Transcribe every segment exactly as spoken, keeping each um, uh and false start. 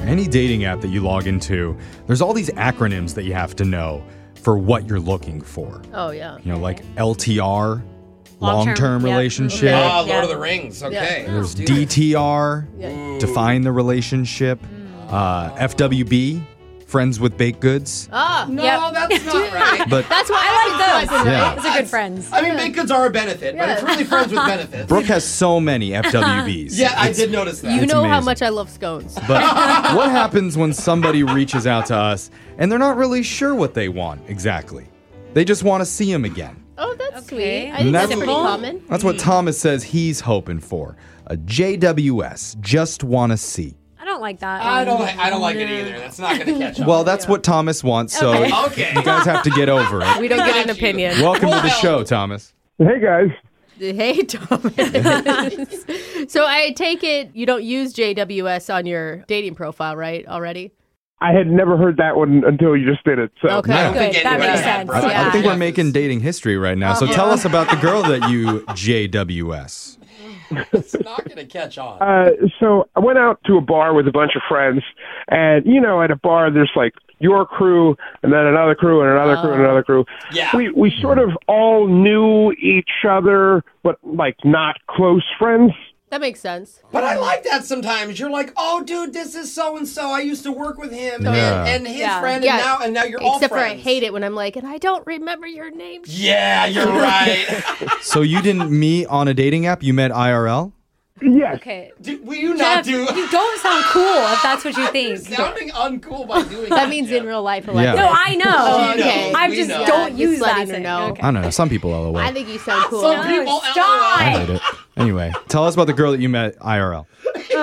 any dating app that you log into, there's all these acronyms that you have to know for what you're looking for. Oh, yeah. You know, like L T R, Long-term, long-term yep. relationship. Ah, Lord Yeah. of the Rings. Okay. Yeah. let's There's do D this. T R, Yeah. define the relationship. Uh, F W B, friends with baked goods. Ah, No, Yep. that's not right. But that's why I like those. Yeah. Those are good friends. I mean, baked goods are a benefit, but it's Yeah. really friends with benefits. Brooke has so many F W Bs. yeah, I It's- did notice that. you It's know how amazing. much I love scones. But what happens when somebody reaches out to us and they're not really sure what they want exactly? They just want to see him again. Oh, that's Okay. sweet. I think that's, That's- pretty common. That's what Thomas says he's hoping for. A J W S, just want to see. I don't like that. I don't like. I don't like it either. That's not going to catch on. Well, that's what Thomas wants, so Okay. Okay. you guys have to get over it. We don't get an Got you. opinion. Welcome to the Well, show, Thomas. Hey guys. Hey, Thomas. So I take it you don't use J W S on your dating profile, right, already? I had never heard that one until you just did it. So Okay, I don't good. think That anybody makes had, sense. bro. I, I Yeah. think we're making dating history right now. So Uh-huh. tell us about the girl that you J W S. It's not going to catch on. Uh, so I went out to a bar with a bunch of friends, and you know, at a bar there's like your crew, and then another crew, and another crew, and another crew. Yeah. We we sort of all knew each other, but like not close friends. That makes sense. But I like that sometimes. You're like, oh, dude, this is so and so. I used to work with him Yeah. and, and his Yeah. friend, Yeah. and now and now you're all Except for I friends. hate it when I'm like, and I don't remember your name. Yeah, you're right. So you didn't meet on a dating app? You met I R L? Yes. Okay. do, will you not Jeff, do? you don't sound cool if that's what you You're think. sounding uncool by doing that. That means Jeff. in real life. Yeah. Alexis. No, I know. Oh, She okay. knows. I We just know. don't Just use letting that. her saying. know. Okay. I don't know. Some people L O L. I think you sound cool. Some No, people, stop. I hate it. Anyway, tell us about the girl that you met I R L.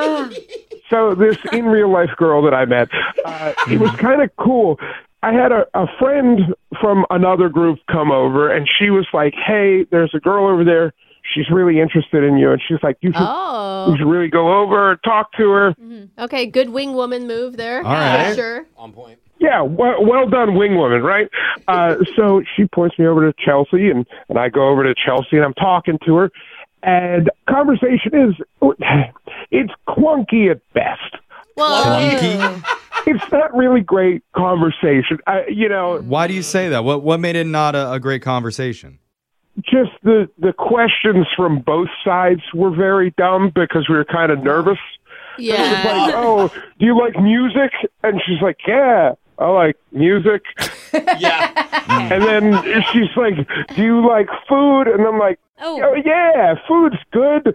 So this in real life girl that I met, uh, it was kind of cool. I had a, a friend from another group come over, and she was like, "Hey, there's a girl over there. She's really interested in you." And she's like, "You should, you Oh. should really go over, talk to her." Okay, good wing woman move there. All right. For sure. On point. Yeah, well, well done, wing woman, right? Uh, so she points me over to Chelsea, and, and I go over to Chelsea, and I'm talking to her, and conversation is, it's clunky at best. Well, Clunky? It's not really great conversation. I, you know, Why do you say that? What what made it not a, a great conversation? just the, the questions from both sides were very dumb because we were kind of nervous. yeah. Like, oh, do you like music? And she's like, yeah, I like music. Yeah. And then she's like, do you like food? And I'm like, Oh. oh, yeah, food's good.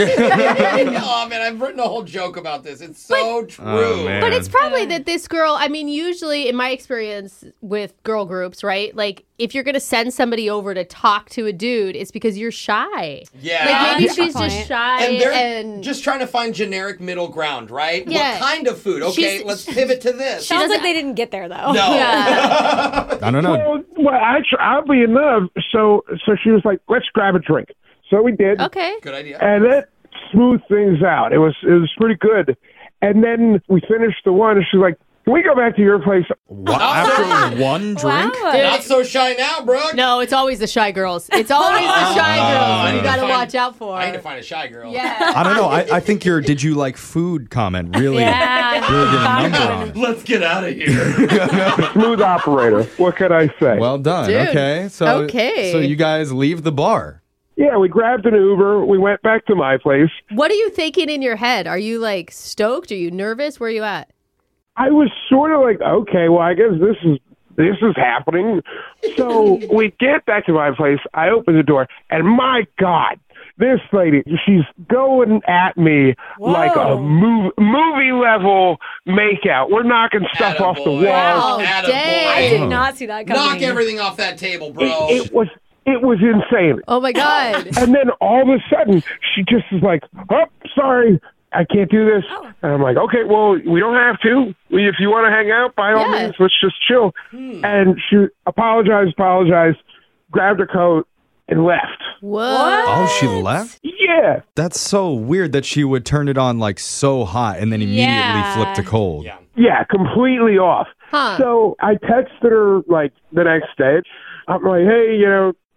Oh man, I've written a whole joke about this. It's so true. Oh, man. But it's probably that this girl, I mean, usually in my experience with girl groups, right? Like, if you're going to send somebody over to talk to a dude, it's because you're shy. Yeah. Like, maybe That's a she's good just point. shy and they're and. just trying to find generic middle ground, right? Yeah. What kind of food? Okay, She's- let's pivot to this. Sounds doesn't- like they didn't get there though. no. yeah. I don't know. Well, well, actually, oddly enough, so so she was like, let's grab a drink. So we did. Okay. Good idea. And that smoothed things out. It was it was pretty good. And then we finished the one, and she's like, can we go back to your place? What, after one drink? Wow. Not so shy now, Brooke. No, it's always the shy girls. It's always the shy Oh, I girls need you to got to find- watch out for. I need to find a shy girl. Yeah. I don't know. I, I think your did you like food comment really, Yeah. really did a number on it. Let's get out of here. Smooth operator. What can I say? Well done. Dude. Okay. So Okay. so you guys leave the bar. yeah, we grabbed an Uber. We went back to my place. What are you thinking in your head? Are you like stoked? Are you nervous? Where are you at? I was sort of like, okay, well, I guess this is this is happening. So we get back to my place. I open the door, and my God, this lady, she's going at me like a mov- movie level makeout. We're knocking stuff off the Attaboy. wall. Wow, Attaboy. dang. I did Oh. not see that coming. Knock everything off that table, bro. It, it was it was insane. Oh my God. And then all of a sudden, she just is like, oh, sorry, I can't do this. Oh. And I'm like, okay, well, we don't have to. We, if you want to hang out, by all Yeah. means, let's just chill. And she apologized, apologized, grabbed her coat, and left. What? Oh, she left? Yeah. That's so weird that she would turn it on like so hot and then immediately Yeah. flip to cold. yeah. Yeah, completely off. Huh. So I texted her, like, the next day. I'm like, hey, you know,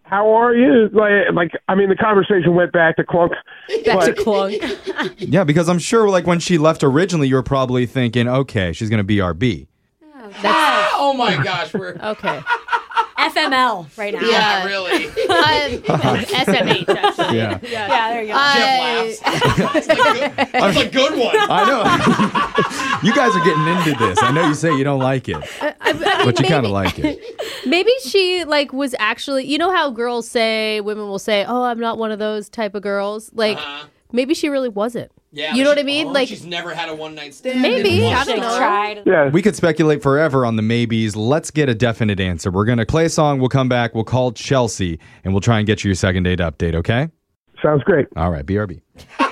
how are you? Like, like I mean, the conversation went back to clunk. Back to but- clunk. Yeah, because I'm sure like when she left originally, you were probably thinking, okay, she's going to be our B. Oh my gosh, we're Okay. F M L right now. yeah, really. Uh, S M H, actually. Yeah. Yeah, there you go. Uh, Jeff laughs. That's a good, that's a good one. I know. You guys are getting into this. I know you say you don't like it, I, I mean, but you kind maybe- of like it. Maybe she like was actually, you know how girls say, women will say, "Oh, I'm not one of those type of girls." Like Uh-huh. maybe she really wasn't. Yeah, You but know what she- I mean? oh, Like- she's never had a one night stand. Maybe, didn't I want don't to. know. Tried. Yeah. We could speculate forever on the maybes. Let's get a definite answer. We're going to play a song. We'll come back. We'll call Chelsea, and we'll try and get you your second date update, okay? Sounds great. All right, B R B.